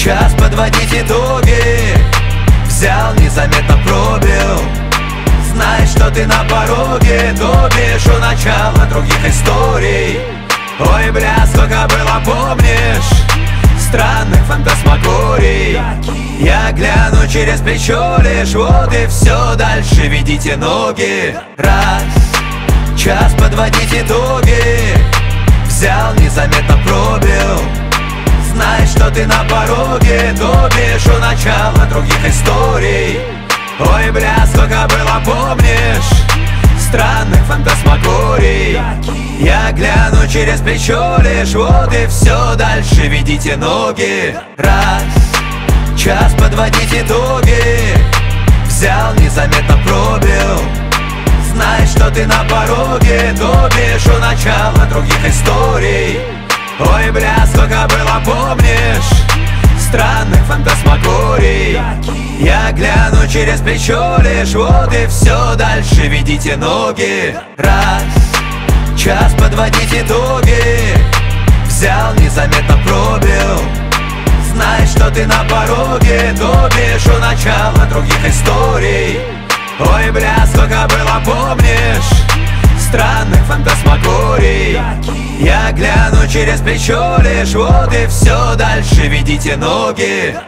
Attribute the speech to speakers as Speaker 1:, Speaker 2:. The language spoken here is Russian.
Speaker 1: час подводить итоги. Взял, незаметно пробил. Знай, что ты на пороге, топишь у начала других историй. Ой, бля, сколько было, помнишь, странных фантасмагорий. Я гляну через плечо лишь, вот и все, дальше ведите ноги. Раз, час подводить итоги. Взял, незаметно пробил. Знай, что ты на пороге, топишь у начала других историй. Ой, бля, сколько было, помнишь, странных фантасмагорий. Я гляну через плечо лишь, вот и все, дальше ведите ноги. Раз, час подводить итоги. Взял, незаметно пробил. Знай, что ты на пороге, топишь у начала других историй. Ой, бля, сколько было, помнишь, странных фантасмагорий. Я гляну через плечо лишь, вот и все, дальше ведите ноги. Раз, час подводить итоги. Взял, незаметно пробил. Знай, что ты на пороге, топишь у начала других историй. Ой, бля, сколько было, помнишь, странных фантасмагорий. Я гляну через плечо лишь, вот и все, дальше ведите ноги.